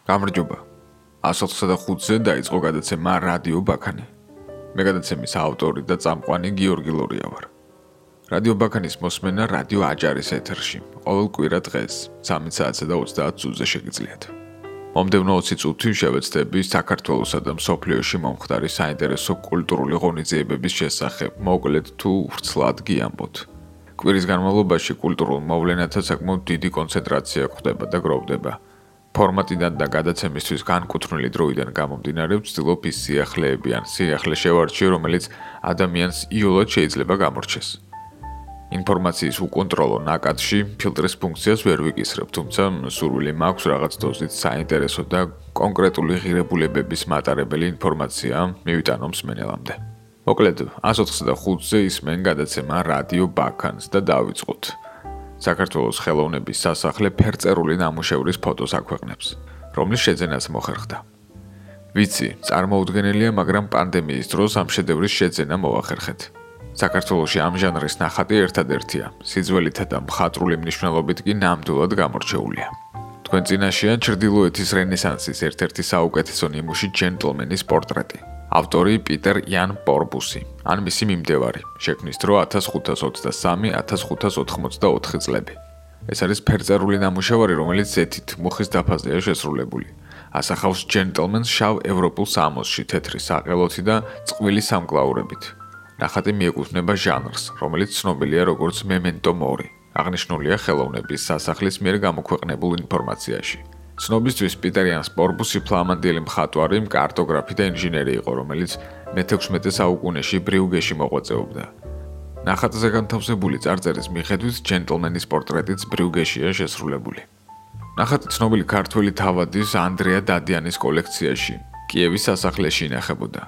გამარჯობა. 105-ზე დაიწყო გადაცემა რადიო ბაქანი. მე გადაცემის ავტორი და წამყვანი გიორგი ლორია ვარ. რადიო ბაქანის მოსმენა რადიო აჭარის ეთერში. ყოველ კვირა დღეს 3 საათსა და 30 წუთზე შეგიძლიათ. მომდევნო 20 წუთი შევეცდები საქართველოსა და მსოფლიოში მომხდარი საინტერესო კულტურული ღონისძიებების შესახებ მოკლედ თუ ვრცლად გიამბოთ. კვირის განმავლობაში კულტურულ მოვლენათა საკმაოდ დიდი კონცენტრაცია გვხვდება და გროვდება. ფორმატიდან და გადაცემისთვის განკუთვნილი დროიდან გამომდინარე ვცდილობ ის სიახლეები ან სიახლე შევარჩიო, რომელიც ადამიანს იოლად შეიძლება გამორჩეს. ინფორმაციის უკონტროლო ნაკადში ფილტრის ფუნქციას ვერ ვიკისრებ, თუმცა სურვილი მაქვს რაღაც დოზით საინტერესო და კონკრეტული ღირებულებების მატარებელი ინფორმაცია მივიტანო მსმენელამდე. მოკლედ 185-ზე ისმენ გადაცემა რადიო ბაქანს და დავიწყოთ. საქართველოს ხელოვნების სასახლე ფერწერული ნამუშევრის ფოტოს აქვეყნებს, რომლის შეძენაც მოხერხდა. ვიცი, წარმოუდგენელია, მაგრამ პანდემიის დროს ამ შედევრის შეძენა მოახერხეთ. საქართველოში ამ ჟანრის ნახატი ერთადერთია, სიძველითა და მხატვრული მნიშვნელობით კი ნამდვილად გამორჩეულია. თქვენ წინაშეა ჩრდილოეთის რენესანსის ერთ-ერთი საუკეთესო ნიმუში ჯენტლმენის პორტრეტი. ავტორი პიტერ იან პორბუსი, ან მისი მიმდევარი, შექმნის დრო 1523-1584 წლები. ეს არის ფერწერული ნამუშევარი, რომელიც ზეთით მუხის დაფაზეა შესრულებული. ასახავს ჯენტლმენს შავ ევროპულ სამოსში, თეთრი საყელოთი და წყვილი სამკლაურებით. ნახატი მიეკუთვნება ჟანრს, რომელიც ცნობილია როგორც მემენტო მორი. აღნიშნულია ხელოვნების სასახლის მიერ გამოქვეყნებულ ინფორმაციაში. ცნობისთვის პიტერ იანს პორბუსი ფლამანდიელი მხატვარი, კარტოგრაფი და ინჟინერი იყო, რომელიც მე-16 საუკუნეში ბრიუგეში მოღვაწეობდა. ნახატზე განთავსებული წარწერის მიხედვით ჯენტლმენის პორტრეტიც ბრიუგეშია შესრულებული. ნახატი ცნობილი ქართველი თავადის ანდრია დადიანის კოლექციაში, კიევის სასახლეში ინახებოდა.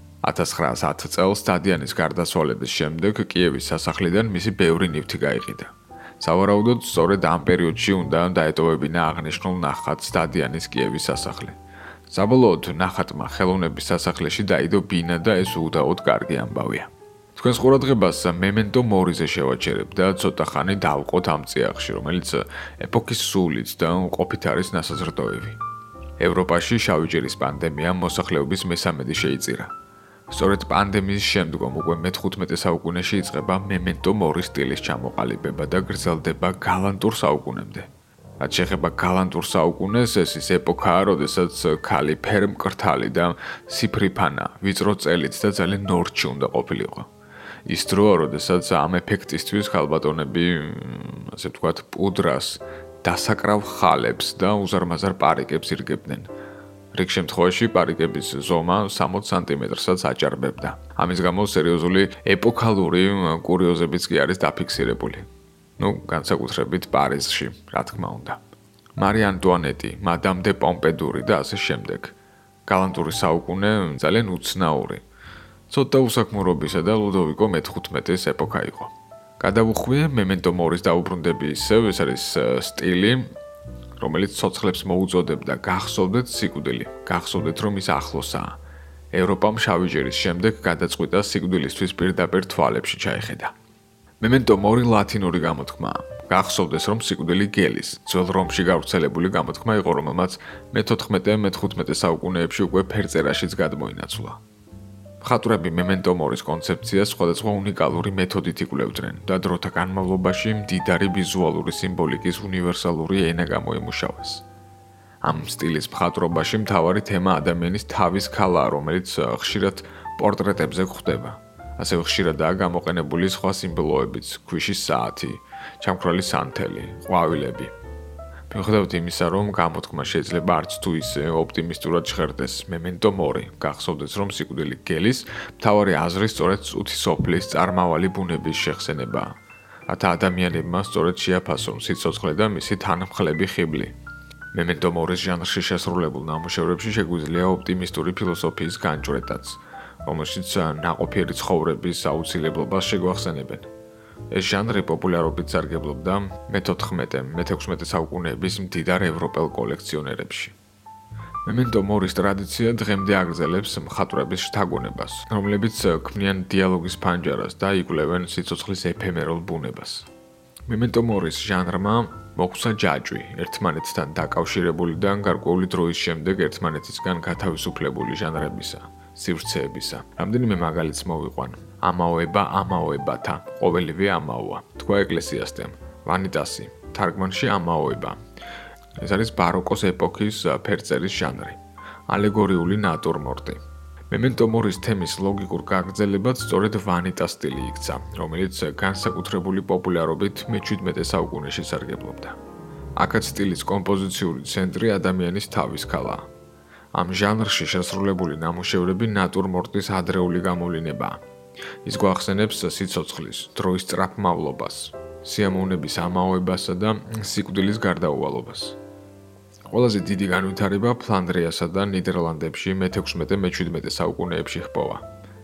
1910 წელს დადიანის გარდაცვალების შემდეგ კიევის სასახლიდან მისი ბევრი ნივთი გაიყიდა. სავარაუდოდ სწორედ ამ პერიოდში უნდა დაეტოვებინა აღნიშნულ ნახატს დადიანის კიევის სასახლე. საბოლოოდ ნახატმა ხელოვნების სასახლეში დაიდო ბინა და ეს უდაოდ კარგი ამბავია. თქვენს ყურადღებას მემენტო მორიზე შევაჩერებ და ცოტა ხანი დავყოთ ამ წიაღში, რომელიც ეპოქის სულით და ყოფით არის ნასაზრდოები. ევროპაში შავი ჭირის პანდემიამ მოსახლეობის მესამედი შეიწირა. სწორედ პანდემიის შემდგომ უკვე მე-15 საუკუნეში იწყება მემენტო მორის სტილის ჩამოყალიბება და გრძელდება გალანტურ საუკუნემდე. რაც შეეხება გალანტურ საუკუნეს, ეს ის ეპოქაა, როდესაც ქალი ფერმკრთალი და სიფრიფანა, ვიწრო წელით და ძალიან ნორჩი უნდა ყოფილიყო. ის დროა, როდესაც ამ ეფექტისთვის ქალბატონები, ასე ვთქვათ, პუდრას, დასაკრავ ხალებს და უზარმაზარ პარიკებს ირგებდნენ. რიგ შემთხვევაში პარიკების ზომა 60 სანტიმეტრსაც აჭარბებდა. ამის გამო სერიოზული ეპოქალური კურიოზებიც კი არის დაფიქსირებული. განსაკუთრებით პარიზში, რა თქმა უნდა. მარი ანტუანეტი, მადამ დე პომპედური და ასე შემდეგ. გალანტური საუკუნე ძალიან უცნაური. ცოტა უსაქმურობისა და ლუდოვიკო მე-15-ის ეპოქა იყო. გადავუხვი მემენტო მორის დაუბრუნდების, ეს არის სტილი, რომელიც ცოცხლებს მოუწოდებდა გახსოვდეთ სიკვდილი, გახსოვდეთ რომ ის ახლოსაა. ევროპამ შავი ჭირის შემდეგ გადაწყვიტა სიკვდილისთვის პირდაპირ თვალებში ჩაეხედა. მემენტო მორი ლათინური გამოთქმაა. გახსოვდეს რომ სიკვდილი გელის, ძველ რომში გავრცელებული გამოთქმა იყო, რომელმაც მე-14-მე-15 საუკუნეებში უკვე ფერწერაშიც გადმოინაცვლა. მხატვრები მემენტო მორის კონცეფციას სხვადასხვა უნიკალური მეთოდით იკვლევდნენ და დროთა განმავლობაში მდიდარი ვიზუალური სიმბოლიკის უნივერსალური ენა გამოემუშავეს. ამ სტილის მხატვრობაში მთავარი თემა ადამიანის თავის ქალაა, რომელიც ხშირად პორტრეტებზე გვხვდება. ასევე ხშირადაა გამოყენებული სხვა სიმბოლოებიც, ქვიშის საათი, ჩამქრალი სანთელი, ყვავილები. მიუხედავად იმისა, რომ გამოთქმა შეიძლება არც თუ ისე ოპტიმისტურად ჟღერდეს მემენტო მორი, გახსოვდეს რომ სიკვდილი გელის, მთავარი აზრი სწორედ წუთი სოფლის წარმავალი ბუნების შეხსენებაა. რათა ადამიანებმა სწორედ შეაფასონ სიცოცხლე და მისი თანმხლები ხიბლი. მემენტო მორის ჟანრში შესრულებულ ნამუშევრებში შეგვიძლია ოპტიმისტური ფილოსოფიის განჭვრეტაც, რომელშიც ნაყოფიერი ცხოვრების აუცილებლობას შეგვახსენებენ. ეს ჟანრი პოპულარობით სარგებლობდა მე-14-მე-16 საუკუნეების მდიდარ ევროპელ კოლექციონერებში. მემენტო მორის ტრადიცია დღემდე აგრძელებს მხატვრების შთაგონებას, რომლებიც ქმნიან დიალოგის ფანჯარას და იკვლევენ სიცოცხლის ეფემერულ ბუნებას. Memento Moris ჟანრმა მოგვცა ჯაჭვი ერთმანეთთან დაკავშირებული და გარკვეული დროის შემდეგ ერთმანეთისგან გათავისუფლებული ჟანრებისა, სივრცეებისა. რამდენიმე მაგალითს მოვიყვან. ამაოება ამაოებათა, ყოველივე ამაოა. თქვა ეკლესიასთან, ვანიტასი, თარგმანში ამაოება. ეს არის ბაროკოს ეპოქის ფერწერის ჟანრი. ალეგორიული ნატურმორტი. Memento Moris თემის ლოგიკურ გაგრძელებად სწორედ ვანიტას სტილი იქცა, რომელიც განსაკუთრებული პოპულარობით მე-17 საუკუნეში სარგებლობდა. აქაც სტილის კომპოზიციური ცენტრი ადამიანის თავის ქალაა. ამ ჟანრში შესრულებული ნამუშევრები ნატურმორტის ადრეული გამოვლინებაა. ის გვახსენებს სიცოცხლის, დროის სწრაფმავლობას, სიამოვნების ამაოებასა და სიკვდილის გარდაუვალობას. ყველაზე დიდი განვითარება ფლანდრიასა და ნიდერლანდებში მე-16-მე-17 საუკუნეებში ჰპოვა.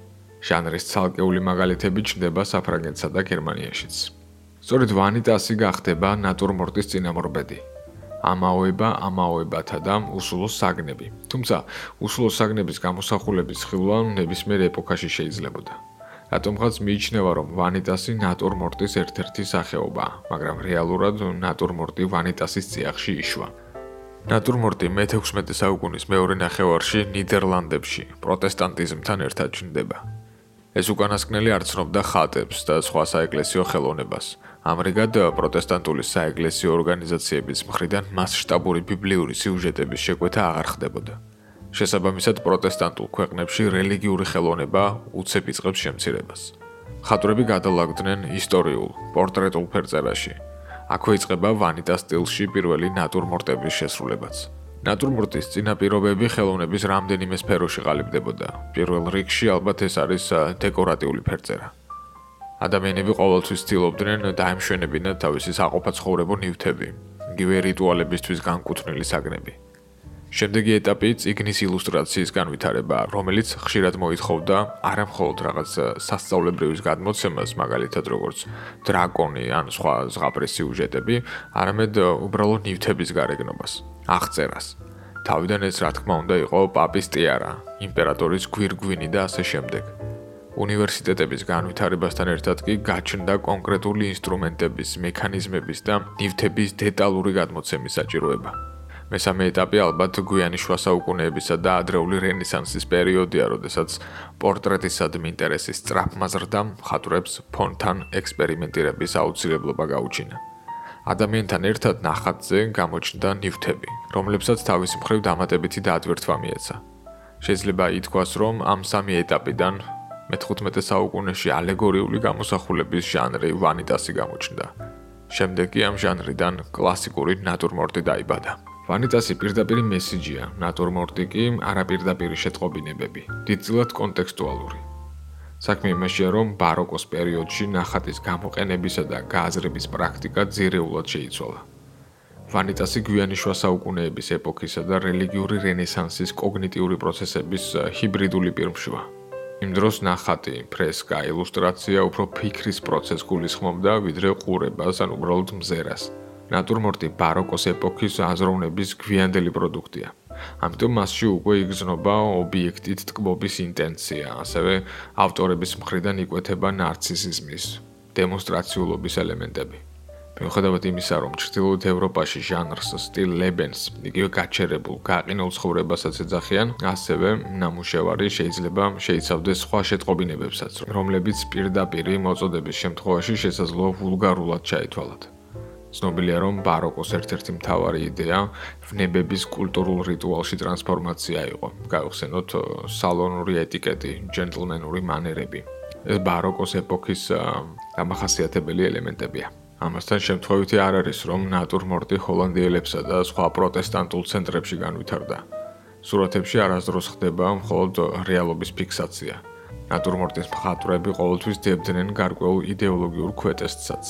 ჟანრის ცალკეული მაგალითები ჩნდება საფრანგეთსა და გერმანიაშიც. სწორედ ვანიტასი გახდება ნატურმორტის წინამორბედი. ამაოება ამაოებათა და უსულო საგნები. თუმცა უსულო საგნების გამოსახულების ხილვა ნებისმიერ ეპოქაში შეიძლებოდა. რატომღაც მიიჩნევა, რომ ვანიტასი ნატურმორტის ერთ-ერთი სახეობაა, მაგრამ რეალურად ნატურმორტი ვანიტასის წიაღში იშვა. ნატურმორტი მე-16 საუკუნის მეორე ნახევარში ნიდერლანდებში პროტესტანტიზმთან ერთად ჩნდება. ეს უკანასკნელი არ ცნობდა ხატებს და სხვა საეკლესიო ხელოვნებას. ამრიგად, პროტესტანტული საეკლესიო ორგანიზაციების მხრიდან მასშტაბური ბიბლიური სიუჟეტების შეკვეთა აღარ ხდებოდა. შესაბამისად, პროტესტანტულ ქვეყნებში რელიგიური ხელოვნება უცებ იწყებს შემცირებას. ხატვრები გადალაგდნენ ისტორიულ, პორტრეტულ ფერწერაში. აქვე იწყება ვანიტას სტილში პირველი ნატურმორტების შესრულებაც. ნატურმორტის წინაპირობები ხელოვნების რამდენიმე სფეროში ყალიბდებოდა. პირველ რიგში ალბათ ეს არის დეკორატიული ფერწერა. ადამიანები ყოველთვის ცდილობდნენ დაემშვენებინათ თავისი საყოფაცხოვრებო ნივთები, იგივე რიტუალებისთვის განკუთვნილი საგნები. შემდეგი ეტაპი წიგნის ილუსტრაციის განვითარება, რომელიც ხშირად მოითხოვდა არა მხოლოდ რაღაც სასწავლებრივის გადმოცემას, მაგალითად როგორც დრაკონი ან სხვა ზღაპრის სიუჟეტები, არამედ უბრალოდ ნივთების გარეგნობას, აღწერას. თავიდან ეს რა თქმა უნდა იყო პაპის ტიარა, იმპერატორის გვირგვინი და ასე შემდეგ. უნივერსიტეტების განვითარებასთან ერთად კი გაჩნდა კონკრეტული ინსტრუმენტების, მექანიზმების და ნივთების დეტალური გადმოცემის საჭიროება. მესამე ეტაპი ალბათ გვიანი შუა საუკუნეებისა და ადრეული რენესანსის პერიოდია, როდესაც პორტრეტისადმი ინტერესის სწრაფმაზრდა მხატვრებს ფონთან ექსპერიმენტირების აუცილებლობა გაუჩინა. ადამიანთან ერთად ნახატზე გამოჩნდა ნივთები, რომლებსაც თავის მხრივ დამატებითი დაადვერთვა მიეცა. შეიძლება ითქვას, რომ ამ სამი ეტაპიდან მე-15 საუკუნეში ალეგორიული გამოსახულების ჟანრი ვანიტასი გამოჩნდა. შემდეგ კი ამ ჟანრიდან კლასიკური ნატურმორტი დაიბადა. ვანიტასი პირდაპირი მესიჯია, ნატურმორტი კი არაპირდაპირი შეტყობინებები, დიდწილად კონტექსტუალური. საქმე იმაშია, რომ ბაროკოს პერიოდში ნახატის გამოყენებისა და გააზრების პრაქტიკა ძირეულად შეიცვალა. ვანიტასი გვიანი შუა საუკუნეების ეპოქისა და რელიგიური რენესანსის კოგნიტიური პროცესების ჰიბრიდული პირმშვა. იმ დროს ნახატი, ფრესკა, ილუსტრაცია უფრო ფიქრის პროცესს გულისხმობდა, ვიდრე ყურებას ან უბრალოდ მზერას. ნატურმორტი ბაროკოს ეპოქის აზროვნების გვიანდელი პროდუქტია. ამიტომ მასში უკვე იგრძნობა ობიექტით ტკბობის ინტენცია, ასევე ავტორების მხრიდან იკვეთება ნარცისიზმის, დემონსტრაციულობის ელემენტები. მიუხედავად იმისა, რომ ჩრდილოეთ ევროპაში ჟანრს სტილ ლებენს, იგივე გაჩერებულ, გაყინულ ცხოვრებასაც ეძახიან, ასევე ნამუშევარი შეიძლება შეიცავდეს სხვა შეტყობინებებსაც, რომლებიც პირდაპირ მოწოდების შემთხვევაში შესაძლოა ვულგარულად ჩაითვალათ. ცნობილია, რომ ბაროკოს ერთ-ერთი მთავარი იდეა ვნებების კულტურულ რიტუალში ტრანსფორმაცია იყო. გავიხსენოთ სალონური ეტიკეტი, ჯენტლმენური მანერები. ეს ბაროკოს ეპოქის დამახასიათებელი ელემენტებია. ამასთან შემთხვევითი არ არის, რომ ნატურმორტი ჰოლანდიელებსა და სხვა პროტესტანტულ ცენტრებში განვითარდა. სურათებში არასდროს ხდება მხოლოდ რეალობის ფიქსაცია. ნატურმორტის მხატვრები ყოველთვის დებდნენ გარკვეულ იდეოლოგიურ ქვეტესთსაც.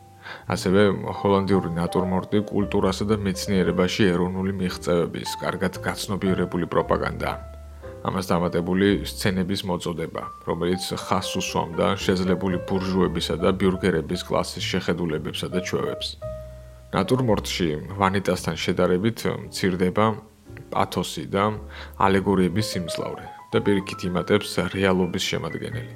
ასევე ჰოლანდიური ნატურმორტი კულტურასა და მეცნიერებაში ეროვნული მიღწევების, კარგად გაცნობიერებული პროპაგანდა. ამას დამატებული სცენების მოწოდება, რომელიც ხაზს უსვამდა შეძლებული ბურჟუებისა და ბიურგერების კლასის შეხედულებებსა და ჩვევებს. ნატურმორტში ვანიტასთან შედარებით მცირდება პათოსი და ალეგორიების სიმძლავრე და პირიქით იმატებს რეალობის შემადგენელი.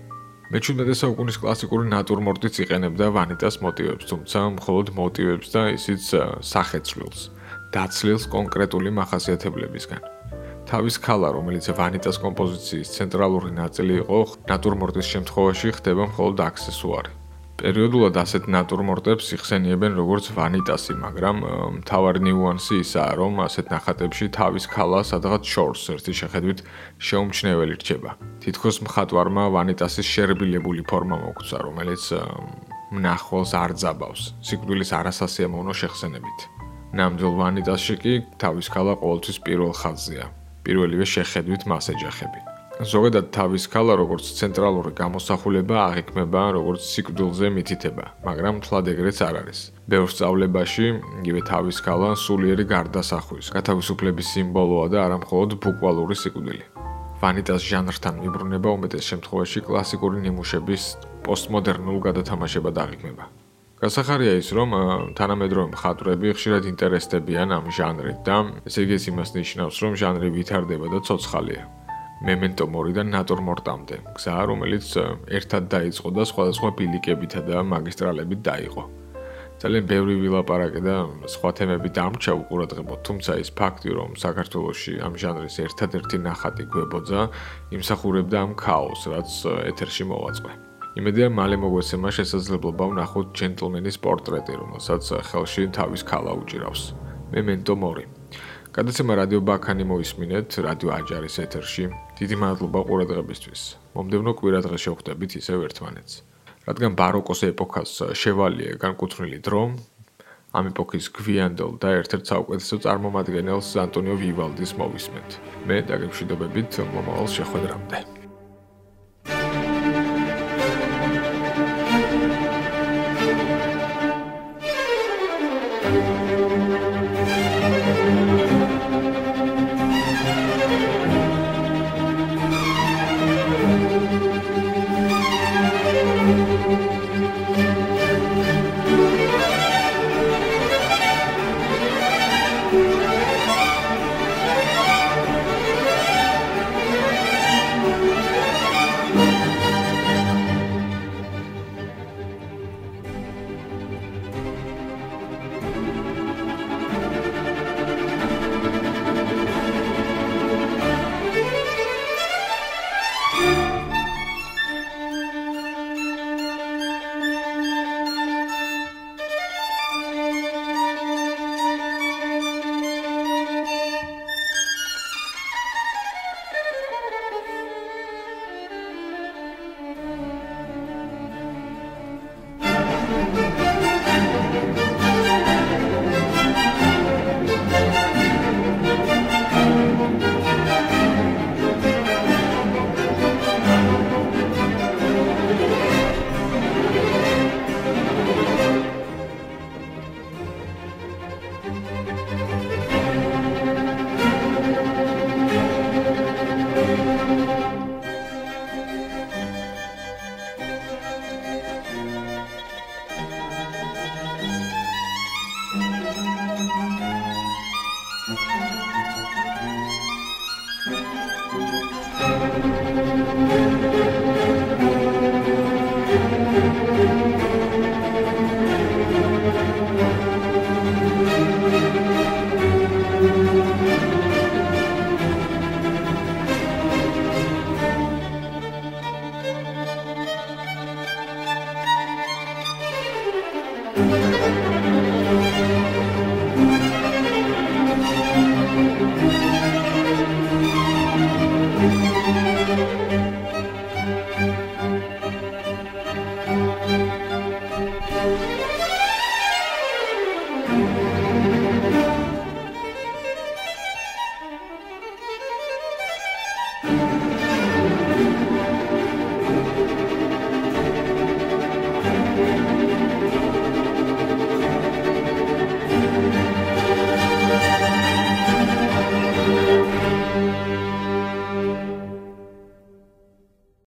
მე-17 საუკუნის კლასიკური ნატურმორტიც იყენებდა ვანიტას მოტივებს, თუმცა მხოლოდ მოტივებს და ისიც სახეცვლილს, დაცლილს კონკრეტული მახასიათებლებისგან. თავის ქალა, რომელიც ვანიტას კომპოზიციის ცენტრალური ნაწილი იყო, ნატურმორტის შემთხვევაში ხდება მხოლოდ აქსესუარი. პერიოდულად ასეთ ნატურმორტებს იხსენიებენ როგორც ვანიტასი, მაგრამ მთავარი ნიუანსი ისაა, რომ ასეთ ნახატებში თავის ქალა სადღაც შორს ერთი შეხედვით შეუმჩნეველი რჩება. თითქოს მხატვარმა ვანიტასის შერბილებული ფორმა მოგცა, რომელიც მნახველს არ ძაბავს, სიკვდილის არასასიამოვნო შეხსენებით. ნამდვილ ვანიტასში კი თავის ქალა ყოველთვის პირველ ხაზზეა. პირველივე შეხედვით მას ეჯახები. ზოგადად თავის ქალა როგორც ცენტრალური გამოსახულება აღიქმება როგორც სიკვდილზე მითითება, მაგრამ თლად ეგრეც არ არის. ბევრ სწავლებაში იგივე თავის ქალა სულიერი გარდასახვის, გათავისუფლების სიმბოლოა და არა მხოლოდ ბუკვალური სიკვდილი. ვანიტას ჟანრთან მიბრუნება უმეტეს შემთხვევაში კლასიკური ნიმუშების პოსტმოდერნულ გადათამაშებად აღიქმება. გასახარია ის, რომ თანამედროვე მხატვრები ხშირად ინტერესდებიან ამ ჟანრით და ესე იგი ეს იმას ნიშნავს, რომ ჟანრი ვითარდება და ცოცხალია. მემენტო მორიდან ნატურმორტამდე, გზა, რომელიც ერთად დაიწყო და სხვადასხვა ბილიკებითა და მაგისტრალებით დაიყო. ძალიან ბევრი ვილაპარაკე და სხვა თემები დამრჩა უყურადღებოდ, თუმცა ის ფაქტი, რომ საქართველოში ამ ჟანრის ერთადერთი ნახატი გვებოძა, იმსახურებდა ამ ქაოსს, რაც ეთერში მოვაწყდა. იმედია მალე მოგვეცემა შესაძლებლობა ვნახოთ ჯენტლმენის პორტრეტი, რომელსაც ხელში თავის ქალა უჭირავს. მემენტო მორი. გადაცემა რადიო ბაქანი მოისმინეთ რადიო აჯარის ეთერში. დიდი მადლობა ყურადღებისთვის. მომდევნო კვირადღეს შევხვდებით ისევ ერთმანეთს. რადგან ბაროკოს ეპოქას შევალია განკუთვნილი დრო, ამ ეპოქის გვიანდელ და ერთ-ერთ საუკეთესო წარმომადგენელს ანტონიო ვივალდის მოვისმენთ. მე დაგემშვიდობებით მომავალ შეხვედრამდე.